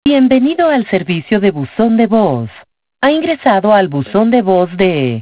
Bienvenido al servicio de buzón de voz. Ha ingresado al buzón de voz de